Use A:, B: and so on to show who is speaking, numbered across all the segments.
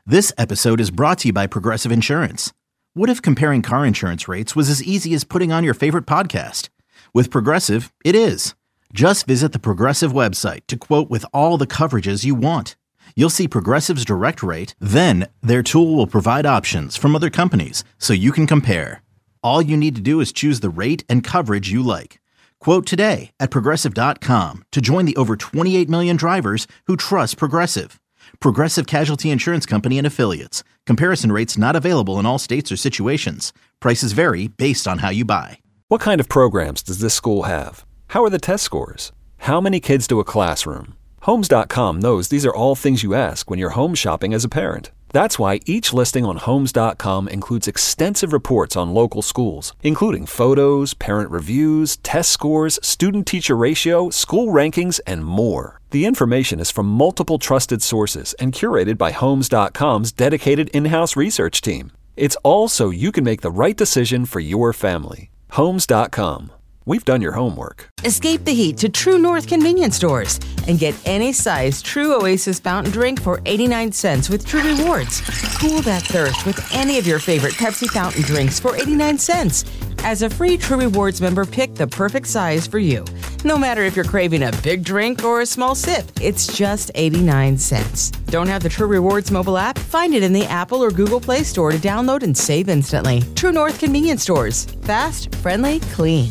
A: This episode is brought to you by Progressive Insurance. What if comparing car insurance rates was as easy as putting on your favorite podcast? With Progressive, it is. Just visit the Progressive website to quote with all the coverages you want. You'll see Progressive's direct rate, then their tool will provide options from other companies so you can compare. All you need to do is choose the rate and coverage you like. Quote today at Progressive.com to join the over 28 million drivers who trust Progressive. Progressive Casualty Insurance Company and Affiliates. Comparison rates not available in all states or situations. Prices vary based on how you buy.
B: What kind of programs does this school have? How are the test scores? How many kids do a classroom? Homes.com knows these are all things you ask when you're home shopping as a parent. That's why each listing on Homes.com includes extensive reports on local schools, including photos, parent reviews, test scores, student-teacher ratio, school rankings, and more. The information is from multiple trusted sources and curated by Homes.com's dedicated in-house research team. It's all so you can make the right decision for your family. Homes.com. We've done your homework.
C: Escape the heat to True North convenience stores and get any size True Oasis fountain drink for 89 cents with True Rewards. Cool that thirst with any of your favorite Pepsi fountain drinks for 89 cents. As a free True Rewards member, pick the perfect size for you. No matter if you're craving a big drink or a small sip, it's just 89 cents. Don't have the True Rewards mobile app? Find it in the Apple or Google Play Store to download and save instantly. True North convenience stores. Fast, friendly, clean.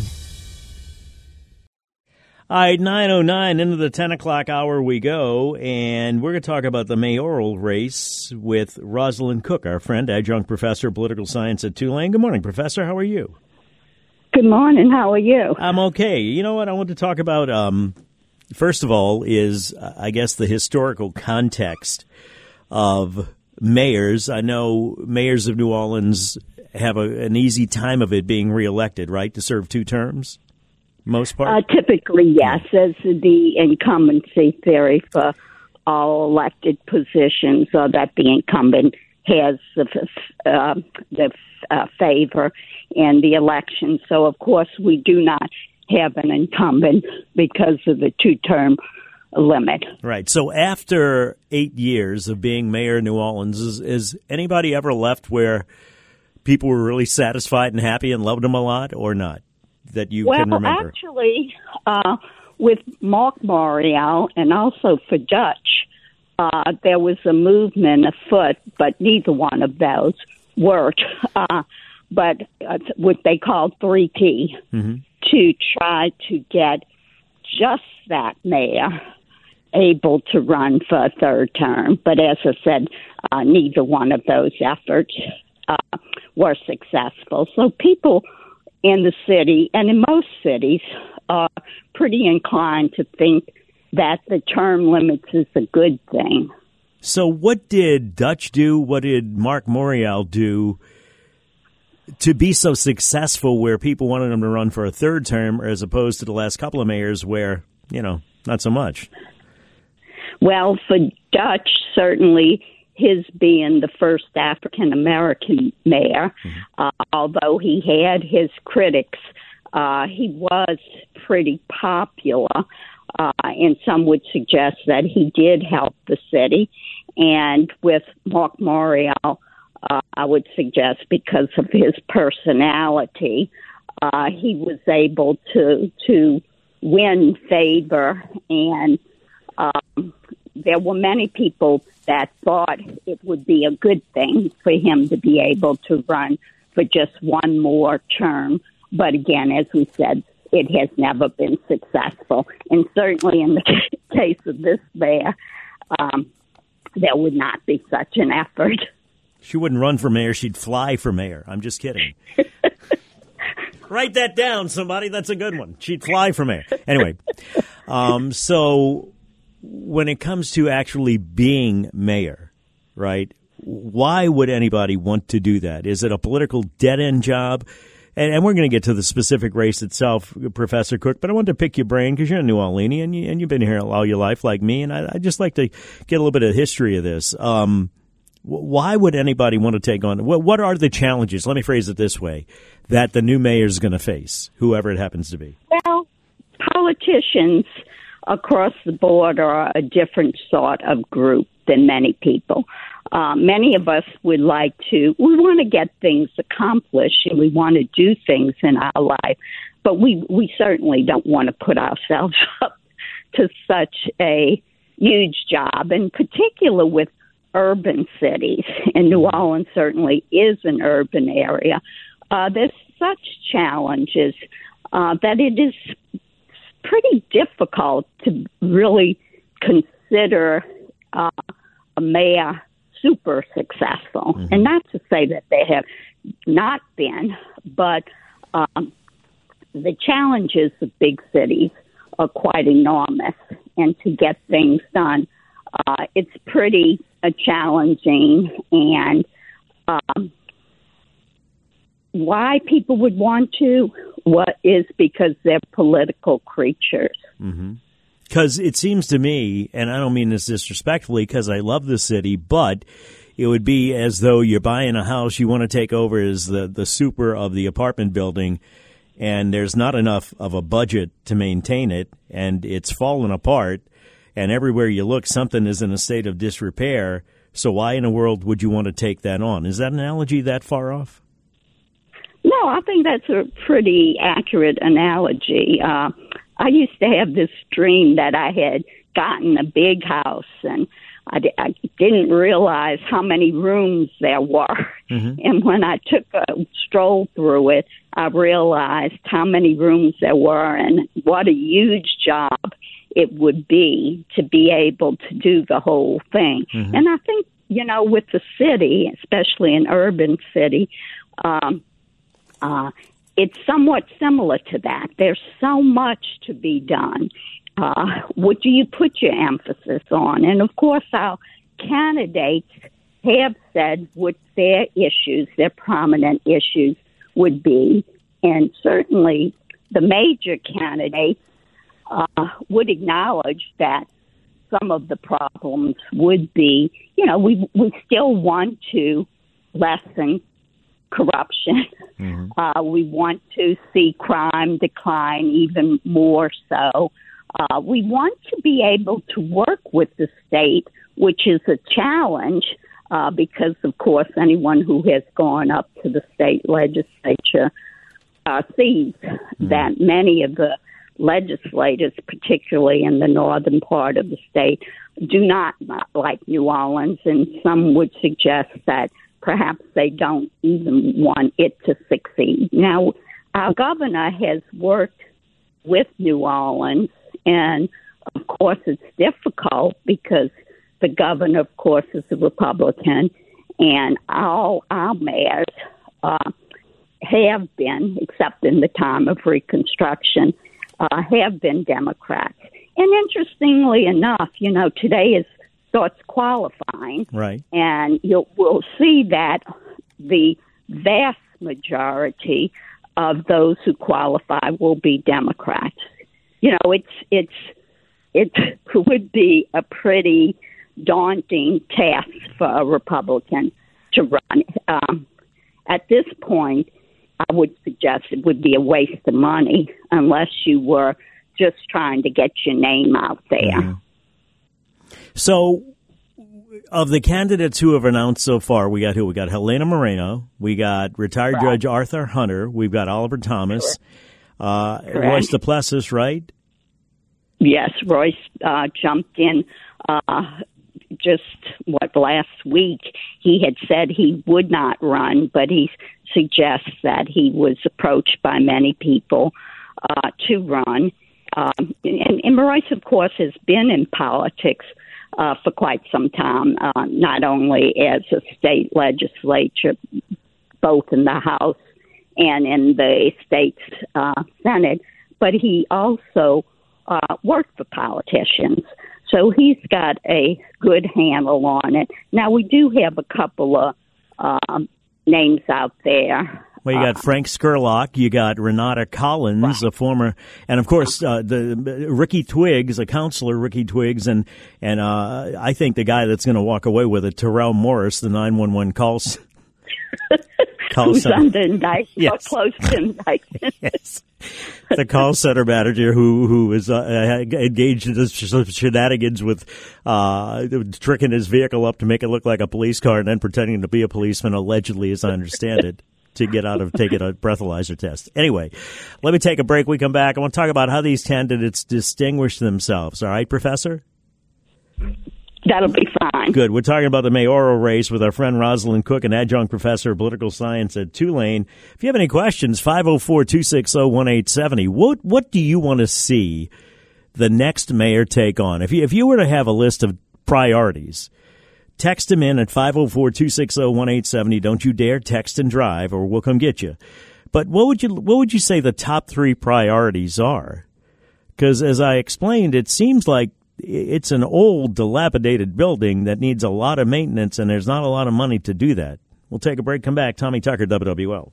D: All right, 9:09 into the 10 o'clock hour we go, and we're going to talk about the mayoral race with Rosalind Cook, our friend, adjunct professor of political science at Tulane. Good morning, Professor. How are you?
E: Good morning. How are you?
D: I'm okay. You know what I want to talk about, first of all, is, I guess, the historical context of mayors. I know mayors of New Orleans have an easy time of it being reelected, right, to serve 2 terms? Most part?
E: Typically, yes, as the incumbency theory for all elected positions, or that the incumbent has the favor in the election. So, of course, we do not have an incumbent because of the 2-term limit.
D: Right. So after 8 years of being mayor of New Orleans, is anybody ever left where people were really satisfied and happy and loved them a lot, or not? That you can remember?
E: Well, actually, with Marc Morial and also for Dutch, there was a movement afoot, but neither one of those worked. But what they called 3T, to try to get just that mayor able to run for a 3rd term. But as I said, neither one of those efforts were successful. So people in the city, and in most cities, are pretty inclined to think that the term limits is a good thing.
D: So what did Dutch do? What did Marc Morial do to be so successful where people wanted him to run for a 3rd term as opposed to the last couple of mayors where, not so much?
E: Well, for Dutch, certainly his being the first African-American mayor, although he had his critics, he was pretty popular, and some would suggest that he did help the city. And with Marc Morial, I would suggest because of his personality, he was able to win favor, and there were many people that thought it would be a good thing for him to be able to run for just one more term. But again, as we said, it has never been successful. And certainly in the case of this mayor, there would not be such an effort.
D: She wouldn't run for mayor. She'd fly for mayor. I'm just kidding. Write that down, somebody. That's a good one. She'd fly for mayor. Anyway, so when it comes to actually being mayor, right, why would anybody want to do that? Is it a political dead-end job? And we're going to get to the specific race itself, Professor Cook, but I want to pick your brain because you're a New Orleanian and you've been here all your life like me, and I'd just like to get a little bit of history of this. Why would anybody want to take on – what are the challenges, let me phrase it this way, that the new mayor is going to face, whoever it happens to be?
E: Well, politicians across the board are a different sort of group than many people. many of us we want to get things accomplished and we want to do things in our life, but we certainly don't want to put ourselves up to such a huge job, in particular with urban cities. And New Orleans certainly is an urban area. There's such challenges that it is pretty difficult to really consider a mayor super successful. Mm-hmm. And not to say that they have not been, but the challenges of big cities are quite enormous. And to get things done, it's pretty challenging. And why people would want to, because they're political creatures.
D: Mm-hmm. Because it seems to me, and I don't mean this disrespectfully because I love the city, but it would be as though you're buying a house you want to take over as the super of the apartment building, and there's not enough of a budget to maintain it, and it's fallen apart, and everywhere you look, something is in a state of disrepair. So why in the world would you want to take that on? Is that analogy that far off?
E: No, I think that's a pretty accurate analogy. I used to have this dream that I had gotten a big house, and I didn't realize how many rooms there were. Mm-hmm. And when I took a stroll through it, I realized how many rooms there were and what a huge job it would be to be able to do the whole thing. Mm-hmm. And I think, with the city, especially an urban city, it's somewhat similar to that. There's so much to be done. What do you put your emphasis on? And, of course, our candidates have said what their issues, their prominent issues would be. And certainly the major candidates would acknowledge that some of the problems would be, we still want to lessen corruption. Mm-hmm. We want to see crime decline even more so. We want to be able to work with the state, which is a challenge because, of course, anyone who has gone up to the state legislature sees mm-hmm. that many of the legislators, particularly in the northern part of the state, do not like New Orleans, and some would suggest that perhaps they don't even want it to succeed. Now, our governor has worked with New Orleans, and of course it's difficult because the governor, of course, is a Republican, and all our mayors have been, except in the time of Reconstruction, have been Democrats. And interestingly enough, today starts qualifying. Right. And we'll see that the vast majority of those who qualify will be Democrats. It would be a pretty daunting task for a Republican to run. At this point, I would suggest it would be a waste of money unless you were just trying to get your name out there. Mm-hmm. So, of the candidates who have announced so far, we got who? We got Helena Moreno, we got retired Judge Arthur Hunter, we've got Oliver Thomas, Royce Duplessis, right? Yes, Royce jumped in last week. He had said he would not run, but he suggests that he was approached by many people to run. And Royce, of course, has been in politics for quite some time, not only as a state legislature, both in the House and in the state's Senate, but he also worked for politicians. So he's got a good handle on it. Now, we do have a couple of names out there. Well, you got Frank Scurlock, you got Renata Collins, a former, and of course, the Ricky Twiggs, a counselor, Ricky Twiggs, and I think the guy that's going to walk away with it, Terrell Morris, the 911 call who's under indictment, yes. Or close to indictment.
D: Yes. The call center manager who is engaged in this shenanigans with tricking his vehicle up to make it look like a police car and then pretending to be a policeman, allegedly, as I understand it, to get out of taking a breathalyzer test. Anyway, let me take a break. We come back. I want to talk about how these candidates distinguish themselves. All right, Professor?
E: That'll be fine.
D: Good. We're talking about the mayoral race with our friend Rosalind Cook, an adjunct professor of political science at Tulane. If you have any questions, 504-260-1870. What do you want to see the next mayor take on? If you were to have a list of priorities, text them in at 504-260-1870. Don't you dare text and drive, or we'll come get you. But what would you say the top 3 priorities are? Because as I explained, it seems like it's an old, dilapidated building that needs a lot of maintenance, and there's not a lot of money to do that. We'll take a break, come back. Tommy Tucker, WWL.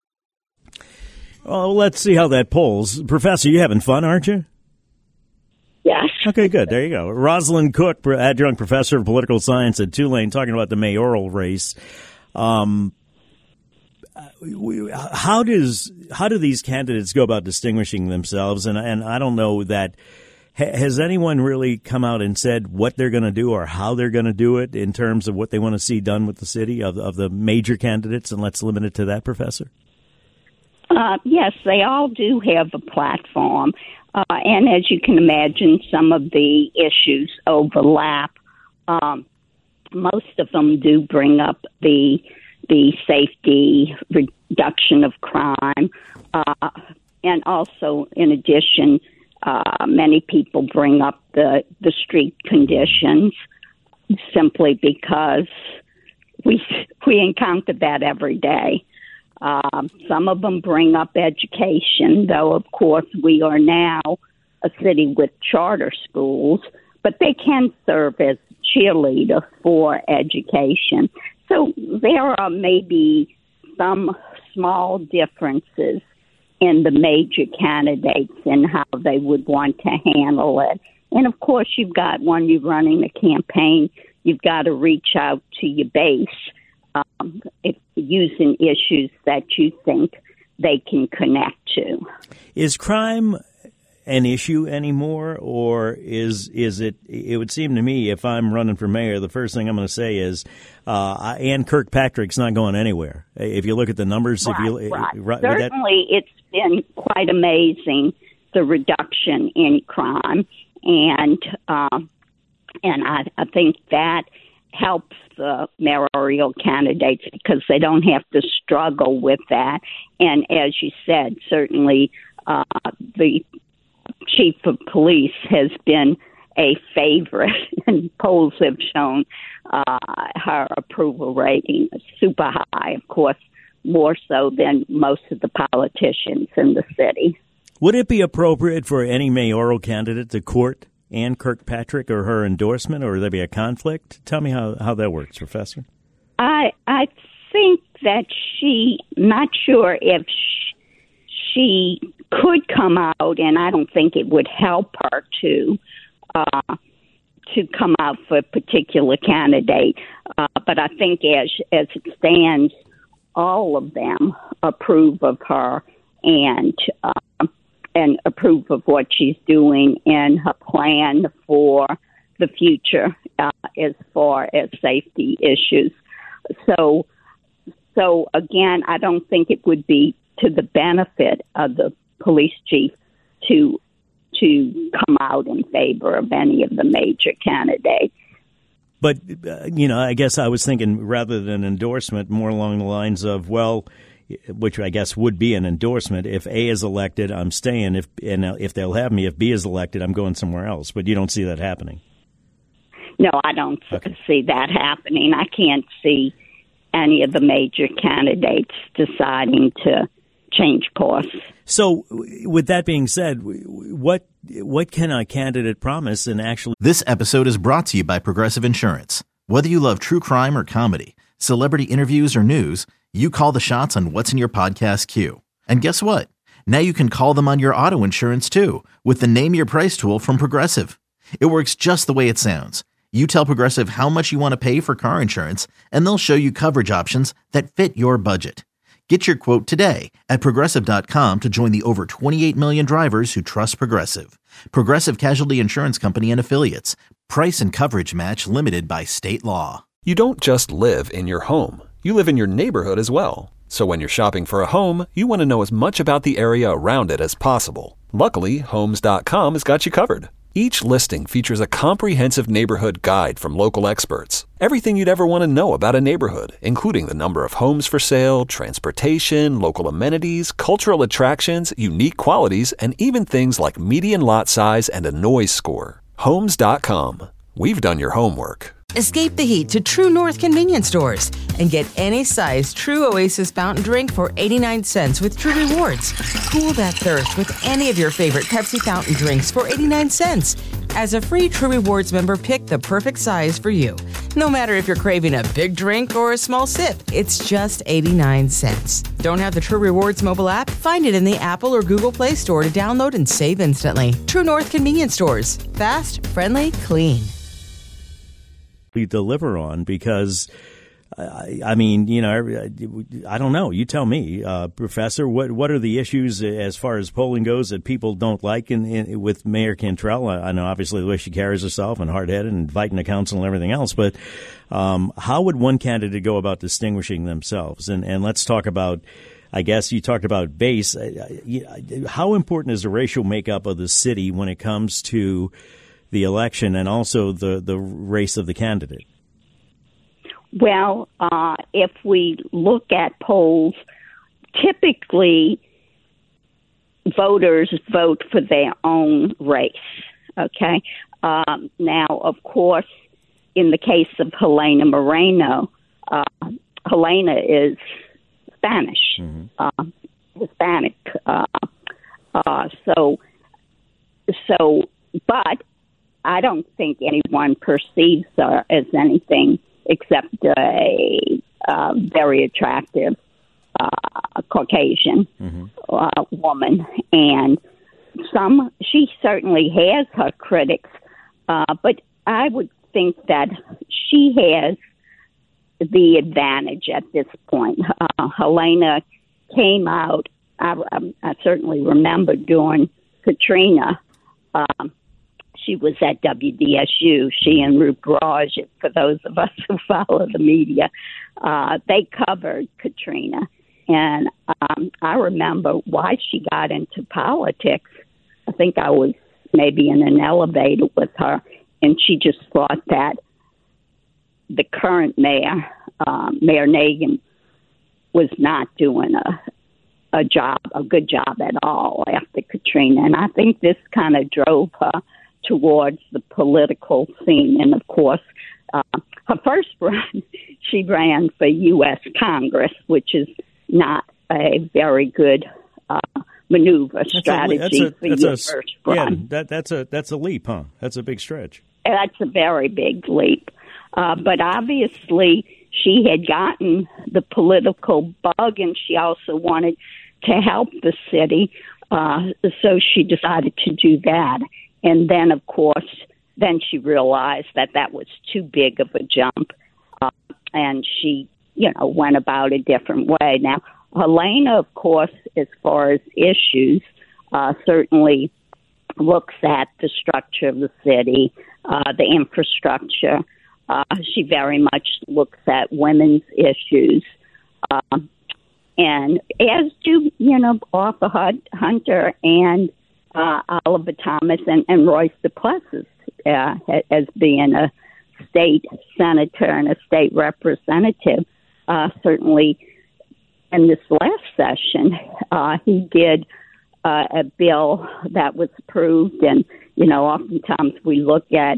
D: Oh, let's see how that polls. Professor, you having fun, aren't you?
E: Yes.
D: Okay, good. There you go. Rosalind Cook, adjunct professor of political science at Tulane, talking about the mayoral race. How do these candidates go about distinguishing themselves? And I don't know that. Has anyone really come out and said what they're going to do or how they're going to do it in terms of what they want to see done with the city of the major candidates? And let's limit it to that, Professor.
E: Yes, they all do have a platform. And as you can imagine, some of the issues overlap. Most of them do bring up the safety, reduction of crime, and also, in addition, many people bring up the street conditions simply because we encounter that every day. Some of them bring up education, though, of course, we are now a city with charter schools, but they can serve as cheerleader for education. So there are maybe some small differences in the major candidates and how they would want to handle it. And, of course, you've got, when you're running a campaign, you've got to reach out to your base using issues that you think they can connect to.
D: Is crime an issue anymore, or is it? It would seem to me, if I'm running for mayor, the first thing I'm going to say is Ann Kirkpatrick's not going anywhere. If you look at the numbers,
E: right. Certainly, it's been quite amazing, the reduction in crime, and I think that helps the mayoral candidates because they don't have to struggle with that. And as you said, certainly the chief of police has been a favorite, and polls have shown her approval rating is super high, of course, more so than most of the politicians in the city.
D: Would it be appropriate for any mayoral candidate to court Ann Kirkpatrick or her endorsement, or would there be a conflict? Tell me how that works, Professor.
E: I think that not sure if she could come out, and I don't think it would help her to come out for a particular candidate. But I think as it stands, all of them approve of her and approve of what she's doing and her plan for the future as far as safety issues. So again, I don't think it would be to the benefit of the police chief to come out in favor of any of the major candidates.
D: But, I guess I was thinking rather than endorsement, more along the lines of, well, which I guess would be an endorsement. If A is elected, I'm staying. If they'll have me, if B is elected, I'm going somewhere else. But you don't see that happening.
E: No, I don't see that happening. I can't see any of the major candidates deciding to change course.
D: So, with that being said, what can a candidate promise and actually?
A: This episode is brought to you by Progressive Insurance. Whether you love true crime or comedy, celebrity interviews or news, you call the shots on what's in your podcast queue. And guess what? Now you can call them on your auto insurance too with the Name Your Price tool from Progressive. It works just the way it sounds. You tell Progressive how much you want to pay for car insurance, and they'll show you coverage options that fit your budget. Get your quote today at Progressive.com to join the over 28 million drivers who trust Progressive. Progressive Casualty Insurance Company and Affiliates. Price and coverage match limited by state law.
B: You don't just live in your home. You live in your neighborhood as well. So when you're shopping for a home, you want to know as much about the area around it as possible. Luckily, Homes.com has got you covered. Each listing features a comprehensive neighborhood guide from local experts. Everything you'd ever want to know about a neighborhood, including the number of homes for sale, transportation, local amenities, cultural attractions, unique qualities, and even things like median lot size and a noise score. Homes.com. We've done your homework.
C: Escape the heat to True North convenience stores and get any size True Oasis fountain drink for 89 cents with True Rewards. Cool that thirst with any of your favorite Pepsi fountain drinks for 89 cents. As a free True Rewards member, pick the perfect size for you. No matter if you're craving a big drink or a small sip, it's just 89 cents. Don't have the True Rewards mobile app? Find it in the Apple or Google Play Store to download and save instantly. True North convenience stores. Fast, friendly, clean.
D: We deliver on because, I mean, you know, I don't know. You tell me, Professor. What are the issues as far as polling goes that people don't like with Mayor Cantrell? I know obviously the way she carries herself and hard-headed and fighting the council and everything else, but how would one candidate go about distinguishing themselves? And let's talk about. I guess you talked about base. How important is the racial makeup of the city when it comes to the election and also the race of the candidate?
E: Well, if we look at polls, typically voters vote for their own race, okay? Now, of course, in the case of Helena Moreno, Helena is Spanish, Hispanic. But I don't think anyone perceives her as anything except a very attractive Caucasian woman. And she certainly has her critics, but I would think that she has the advantage at this point. Helena came out, I certainly remember during Katrina, she was at WDSU. She and Ruth Raj, for those of us who follow the media, they covered Katrina. And I remember why she got into politics. I think I was maybe in an elevator with her, and she just thought that the current mayor, Mayor Nagin, was not doing a good job at all after Katrina. And I think this kind of drove her towards the political scene. And of course, her first run, she ran for U.S. Congress, which is not a very good strategy for your first run.
D: Yeah, that's a leap, huh? That's a big stretch.
E: That's a very big leap. But obviously, she had gotten the political bug, and she also wanted to help the city, so she decided to do that. And then, of course, she realized that was too big of a jump, and she, went about a different way. Now, Helena, of course, as far as issues, certainly looks at the structure of the city, the infrastructure. She very much looks at women's issues. And as do, Arthur Hunter and Oliver Thomas and Royce DePlessis as being a state senator and a state representative. Certainly in this last session, he did a bill that was approved. And, oftentimes we look at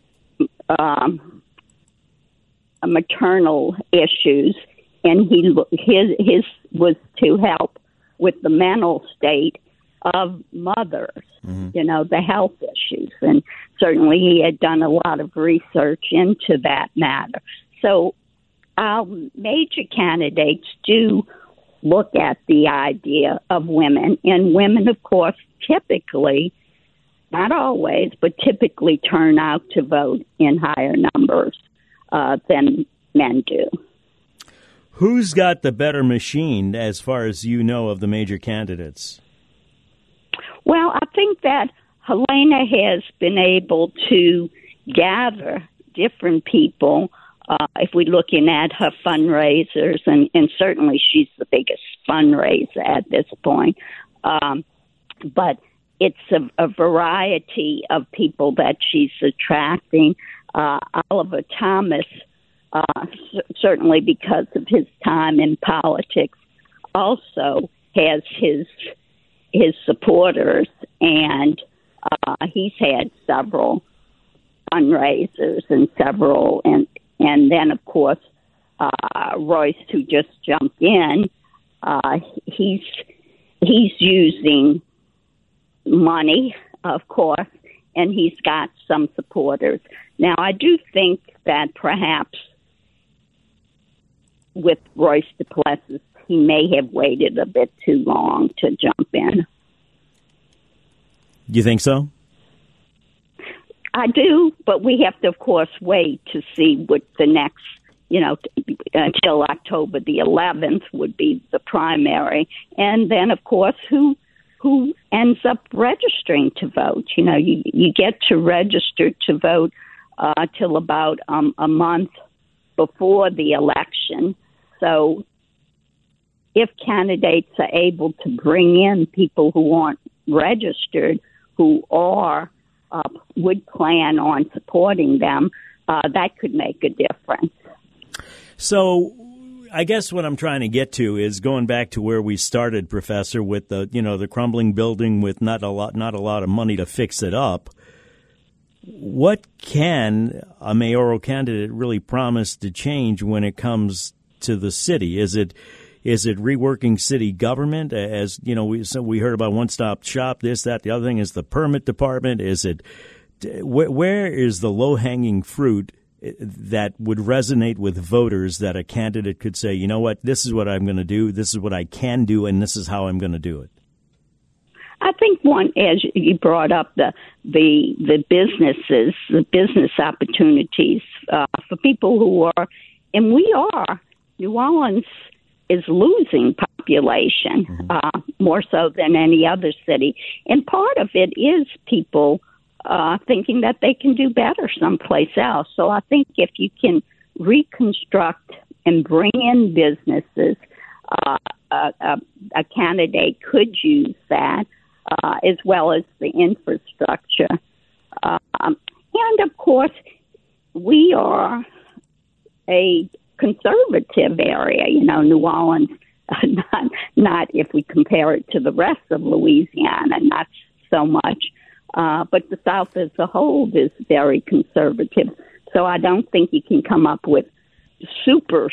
E: maternal issues, and his was to help with the mental state of mothers, the health issues. And certainly he had done a lot of research into that matter. So our major candidates do look at the idea of women, and women, of course, typically, not always, but typically turn out to vote in higher numbers than men do.
D: Who's got the better machine as far as you know of the major candidates?
E: Well, I think that Helena has been able to gather different people. If we're looking at her fundraisers, and certainly she's the biggest fundraiser at this point, but it's a variety of people that she's attracting. Oliver Thomas, certainly because of his time in politics, also has his supporters, and he's had several fundraisers and then of course Royce, who just jumped in, he's using money, of course, and he's got some supporters. Now, I do think that perhaps with Royce Duplessis, he may have waited a bit too long to jump in.
D: You think so?
E: I do, but we have to, of course, wait to see what the next, until October the 11th would be the primary. And then, of course, who ends up registering to vote. You get to register to vote till about a month before the election. So if candidates are able to bring in people who aren't registered, who would plan on supporting them, that could make a difference.
D: So I guess what I'm trying to get to is going back to where we started, Professor, with the crumbling building with not a lot of money to fix it up. What can a mayoral candidate really promise to change when it comes to the city? Is it reworking city government? As we heard about one-stop shop, this, that, the other thing is the permit department. Is it where is the low-hanging fruit that would resonate with voters that a candidate could say, you know what, this is what I'm going to do, this is what I can do, and this is how I'm going to do it?
E: I think one, as you brought up, the businesses, the business opportunities for people who are, and we are, New Orleans is losing population more so than any other city. And part of it is people thinking that they can do better someplace else. So I think if you can reconstruct and bring in businesses, a candidate could use that, as well as the infrastructure. And, of course, we are a conservative area, New Orleans, not if we compare it to the rest of Louisiana, not so much. But the South as a whole is very conservative. So I don't think you can come up with super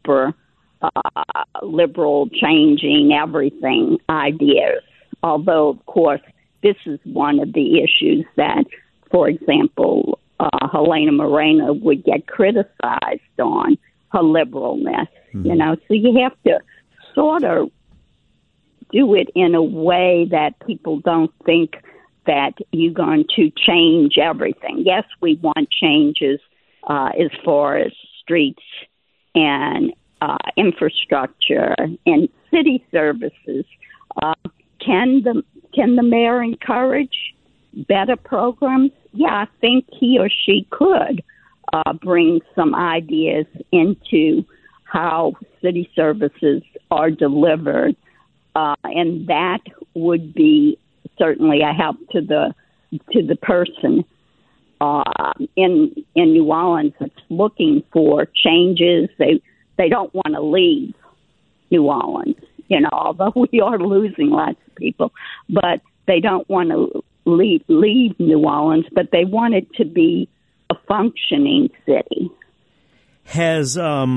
E: liberal, changing everything ideas. Although, of course, this is one of the issues that, for example, Helena Moreno would get criticized on, her liberalness. So you have to sort of do it in a way that people don't think that you're going to change everything. Yes, we want changes as far as streets and infrastructure and city services. Can the mayor encourage better programs? Yeah, I think he or she could bring some ideas into how city services are delivered, and that would be certainly a help to the person in New Orleans that's looking for changes. They don't want to leave New Orleans, although we are losing lots of people, but they don't want to leave New Orleans, but they want it to be a functioning city.
D: Has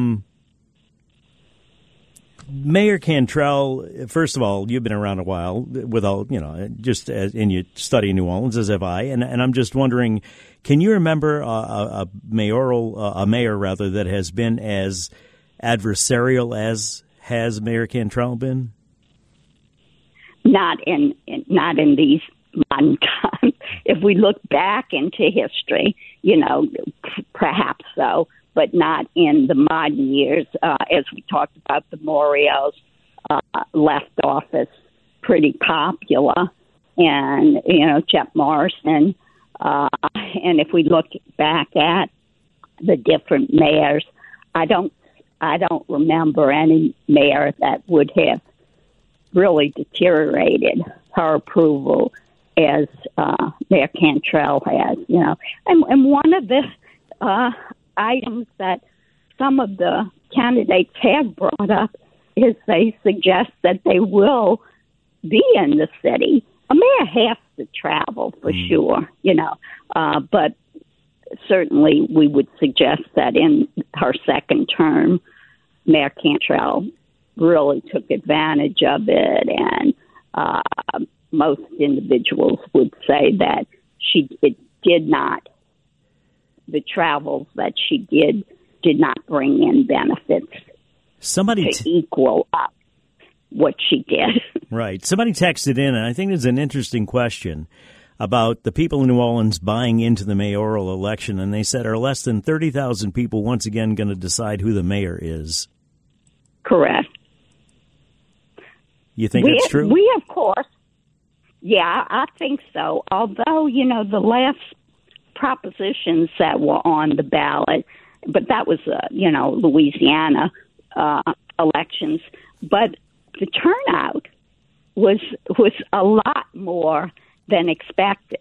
D: Mayor Cantrell, first of all, you've been around a while with all, just as in your study in New Orleans, as have I, and I'm just wondering, can you remember a mayor that has been as adversarial as has Mayor Cantrell been?
E: Not in these modern times. If we look back into history, perhaps so. but not in the modern years. As we talked about, the Morios left office pretty popular, and Jeff Morrison. And if we look back at the different mayors, I don't remember any mayor that would have really deteriorated her approval as Mayor Cantrell has. And one of the items that some of the candidates have brought up is they suggest that they will be in the city. A mayor has to travel for sure, but certainly we would suggest that in her second term, Mayor Cantrell really took advantage of it, and most individuals would say that the travels that she did not bring in benefits to equal up what she did.
D: Right. Somebody texted in, and I think there's an interesting question about the people in New Orleans buying into the mayoral election, and they said, are less than 30,000 people once again going to decide who the mayor is?
E: Correct.
D: You think that's true?
E: We, of course, yeah, I think so. Although, the last propositions that were on the ballot, but that was, Louisiana elections, but the turnout was a lot more than expected.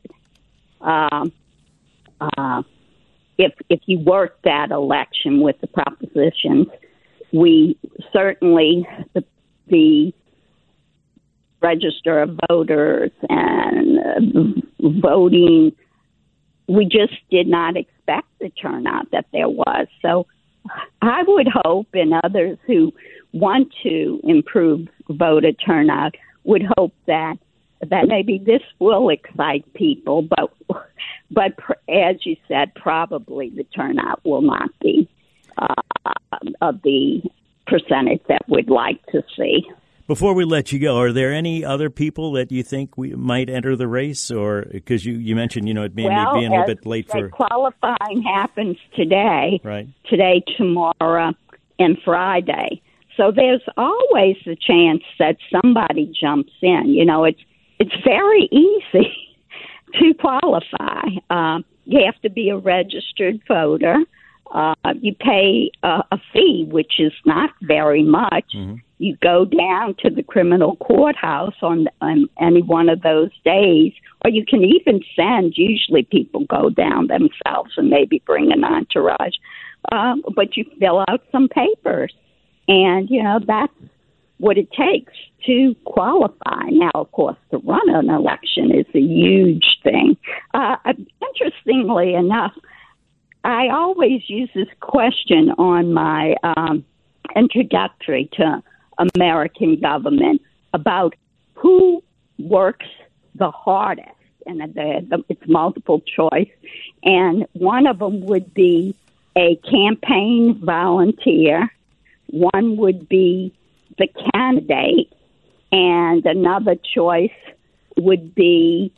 E: If you worked that election with the propositions, we certainly the register of voters and voting, we just did not expect the turnout that there was. So I would hope, and others who want to improve voter turnout would hope that maybe this will excite people, but as you said, probably the turnout will not be of the percentage that we'd like to see.
D: Before we let you go, are there any other people that you think we might enter the race? Or because you mentioned, it may be a little bit late for
E: qualifying happens today,
D: right? Today,
E: tomorrow, and Friday. So there's always a chance that somebody jumps in. It's very easy to qualify. You have to be a registered voter. You pay a fee, which is not very much. Mm-hmm. You go down to the criminal courthouse on any one of those days, or you can even send. Usually people go down themselves and maybe bring an entourage. But you fill out some papers, and, that's what it takes to qualify. Now, of course, to run an election is a huge thing. Interestingly enough, I always use this question on my introductory to American government about who works the hardest, and it's multiple choice, and one of them would be a campaign volunteer, one would be the candidate, and another choice would be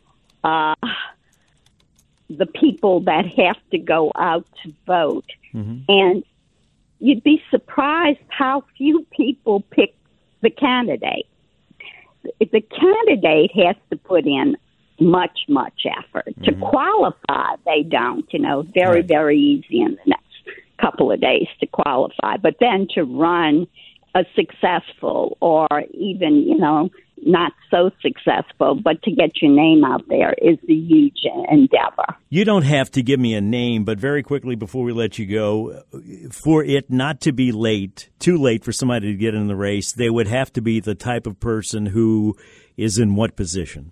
E: the people that have to go out to vote. Mm-hmm. And you'd be surprised how few people pick the candidate. The candidate has to put in much effort. Mm-hmm. To qualify, they don't. Very, right. Very easy in the next couple of days to qualify. But then to run a successful or even, not so successful, but to get your name out there is a huge endeavor.
D: You don't have to give me a name, but very quickly before we let you go, for it not to be too late for somebody to get in the race, they would have to be the type of person who is in what position?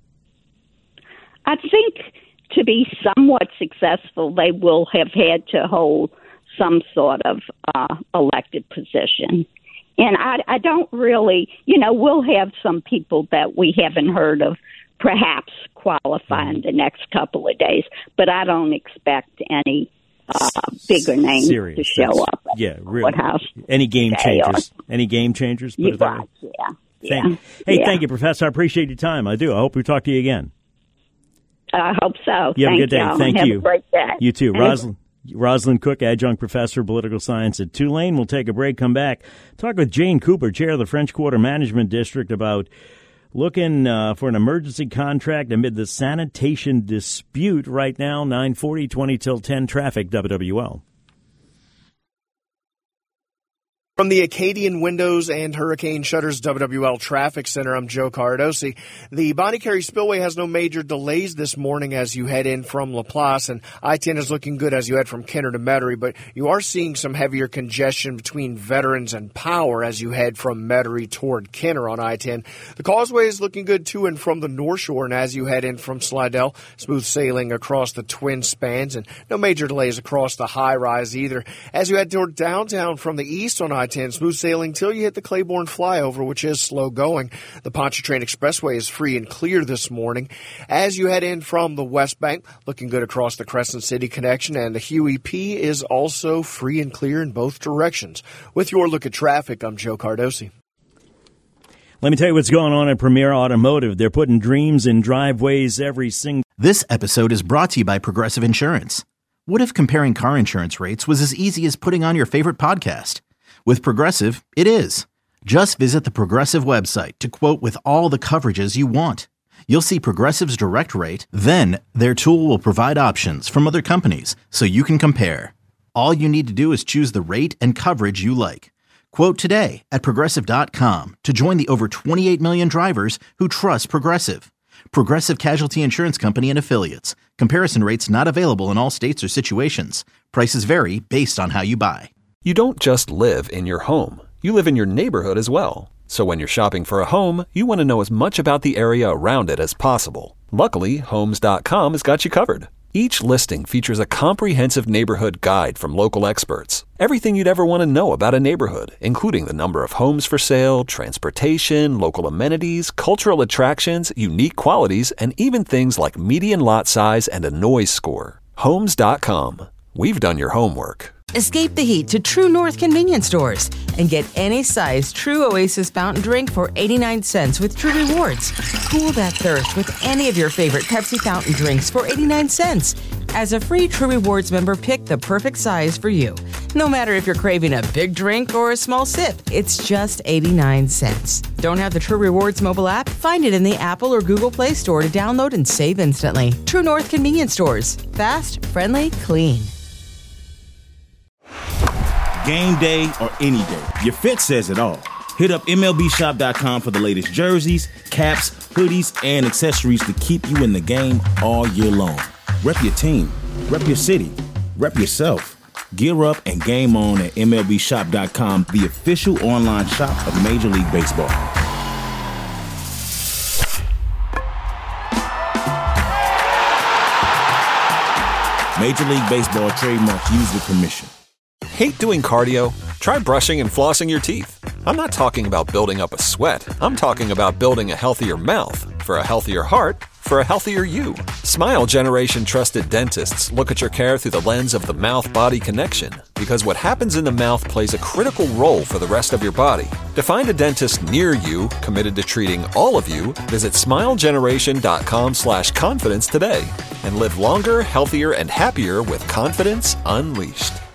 E: I think to be somewhat successful, they will have had to hold some sort of elected position. And I don't really, we'll have some people that we haven't heard of perhaps qualify in the next couple of days, but I don't expect any bigger names to show up at the courthouse.
D: Any game changers? Any game changers?
E: Yeah.
D: Thank you, Professor. I appreciate your time. I do. I hope we talk to you again.
E: I hope so.
D: You have a good day. Thank you.
E: Have a great day.
D: You too. Rosalind Cook, adjunct professor of political science at Tulane. We'll take a break, come back, talk with Jane Cooper, chair of the French Quarter Management District, about looking for an emergency contract amid the sanitation dispute right now. 9:40, 20 till 10 traffic, WWL.
F: From the Acadian Windows and Hurricane Shutters WWL Traffic Center, I'm Joe Cardosi. The Bonnie Carey Spillway has no major delays this morning as you head in from LaPlace, and I-10 is looking good as you head from Kenner to Metairie, but you are seeing some heavier congestion between Veterans and Power as you head from Metairie toward Kenner on I-10. The Causeway is looking good to and from the North Shore, and as you head in from Slidell, smooth sailing across the twin spans, and no major delays across the high rise either. As you head toward downtown from the east on I-10, smooth sailing till you hit the Claiborne flyover, which is slow going. The Pontchartrain Expressway is free and clear this morning. As you head in from the West Bank, looking good across the Crescent City connection, and the Huey P is also free and clear in both directions. With your look at traffic, I'm Joe Cardosi.
D: Let me tell you what's going on at Premier Automotive. They're putting dreams in driveways every single...
A: This episode is brought to you by Progressive Insurance. What if comparing car insurance rates was as easy as putting on your favorite podcast? With Progressive, it is. Just visit the Progressive website to quote with all the coverages you want. You'll see Progressive's direct rate, then their tool will provide options from other companies so you can compare. All you need to do is choose the rate and coverage you like. Quote today at Progressive.com to join the over 28 million drivers who trust Progressive. Progressive Casualty Insurance Company and Affiliates. Comparison rates not available in all states or situations. Prices vary based on how you buy.
B: You don't just live in your home. You live in your neighborhood as well. So when you're shopping for a home, you want to know as much about the area around it as possible. Luckily, Homes.com has got you covered. Each listing features a comprehensive neighborhood guide from local experts. Everything you'd ever want to know about a neighborhood, including the number of homes for sale, transportation, local amenities, cultural attractions, unique qualities, and even things like median lot size and a noise score. Homes.com. We've done your homework.
C: Escape the heat to True North convenience stores and get any size True Oasis fountain drink for 89 cents with True Rewards. Cool that thirst with any of your favorite Pepsi fountain drinks for 89 cents. As a free True Rewards member, pick the perfect size for you. No matter if you're craving a big drink or a small sip, it's just 89 cents. Don't have the True Rewards mobile app? Find it in the Apple or Google Play Store to download and save instantly. True North convenience stores. Fast, friendly, clean.
G: Game day or any day, your fit says it all. Hit up MLBshop.com for the latest jerseys, caps, hoodies, and accessories to keep you in the game all year long. Rep your team, rep your city, rep yourself. Gear up and game on at MLBshop.com, the official online shop of Major League Baseball. Major League Baseball trademark used with permission.
B: Hate doing cardio? Try brushing and flossing your teeth. I'm not talking about building up a sweat. I'm talking about building a healthier mouth for a healthier heart for a healthier you. Smile Generation trusted dentists look at your care through the lens of the mouth-body connection, because what happens in the mouth plays a critical role for the rest of your body. To find a dentist near you committed to treating all of you, visit smilegeneration.com/confidence today and live longer, healthier, and happier with confidence unleashed.